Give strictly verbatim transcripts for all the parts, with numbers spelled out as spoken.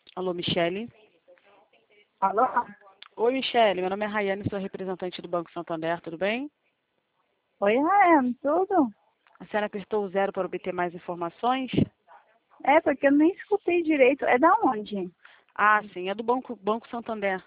Alô, Michele? Alô? Oi, Michele. Meu nome é Rayane, sou representante do Banco Santander, tudo bem? Oi, Rayane, tudo? A senhora apertou o zero para obter mais informações? É, porque eu nem escutei direito. É da onde? Ah, sim, é do Banco, Banco Santander.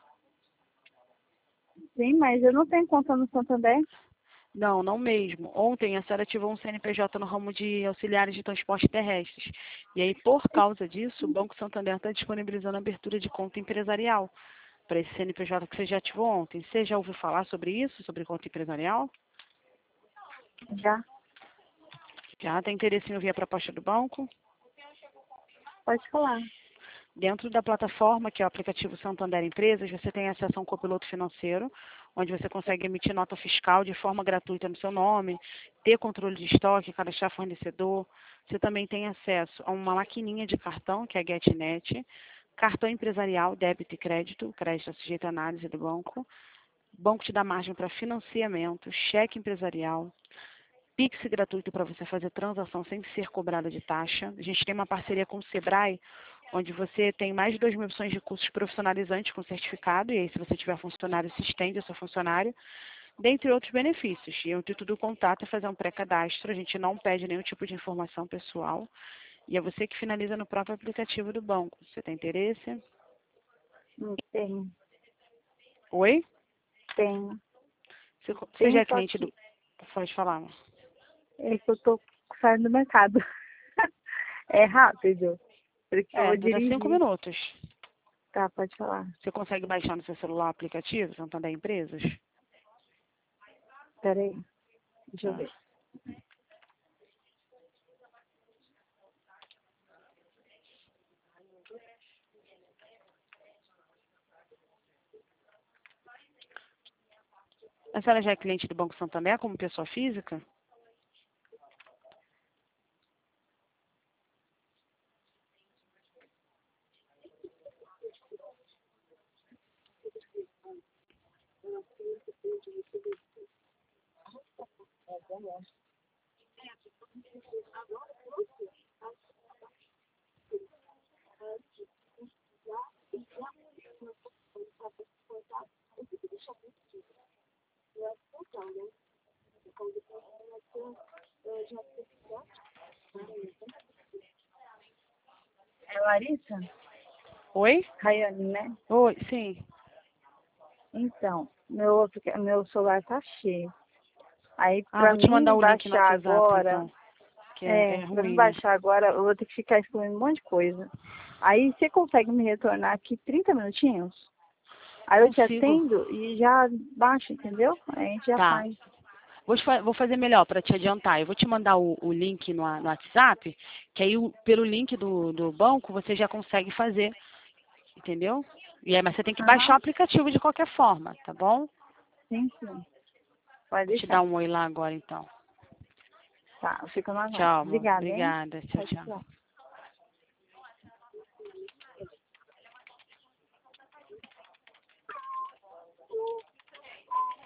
Sim, mas eu não tenho conta no Santander. Não, não mesmo. Ontem a senhora ativou um C N P J no ramo de auxiliares de transporte terrestres. E aí, por causa disso, o Banco Santander está disponibilizando a abertura de conta empresarial para esse C N P J que você já ativou ontem. Você já ouviu falar sobre isso, sobre conta empresarial? Já. Já tem interesse em ouvir a proposta do banco? Pode falar. Dentro da plataforma, que é o aplicativo Santander Empresas, você tem acesso a um copiloto financeiro, onde você consegue emitir nota fiscal de forma gratuita no seu nome, ter controle de estoque, cadastrar fornecedor. Você também tem acesso a uma maquininha de cartão, que é a GetNet, cartão empresarial, débito e crédito, o crédito é sujeito à análise do banco. O banco te dá margem para financiamento, cheque empresarial, Pix gratuito para você fazer transação sem ser cobrada de taxa. A gente tem uma parceria com o Sebrae, onde você tem mais de duas mil opções de cursos profissionalizantes com certificado, e aí se você tiver funcionário, se estende ao seu funcionário, dentre outros benefícios. E o intuito do contato é fazer um pré-cadastro, a gente não pede nenhum tipo de informação pessoal, e é você que finaliza no próprio aplicativo do banco. Você tem interesse? Hum, Tenho. Oi? Tenho. Você, você já Tenho, é só cliente do... que Pode falar. é que eu tô saindo do mercado. É rápido, porque eu É, vou dura cinco dirigir. minutos. Tá, pode falar. Você consegue baixar no seu celular o aplicativo Santander Empresas? Pera aí, deixa eu Tá. ver. A senhora já é cliente do Banco Santander como pessoa física? É Larissa? Oi? Rayane, né? Oi, sim. Então, meu, aplica- meu celular tá cheio. Aí, Ah, pra vou te mandar mim o link no baixar WhatsApp, agora, então. Que é, é, é pra mim ruim, né? baixar agora, eu vou ter que ficar excluindo um monte de coisa. Aí, você consegue me retornar aqui trinta minutinhos? Aí eu te Consigo. atendo e já baixo, entendeu? Aí a gente já Tá. faz. Vou, te fa- vou fazer melhor para te adiantar. Eu vou te mandar o, o link no, no WhatsApp, que aí o- pelo link do, do banco você já consegue fazer, entendeu? E aí, mas você tem que baixar Aham, o aplicativo de qualquer forma, tá bom? sim, sim. Pode Vou te dar deixar. um oi lá agora, então. Tá, eu fico no aguardo. Tchau, amor. Obrigada, hein? Obrigada. Tchau, Pode tchau. falar.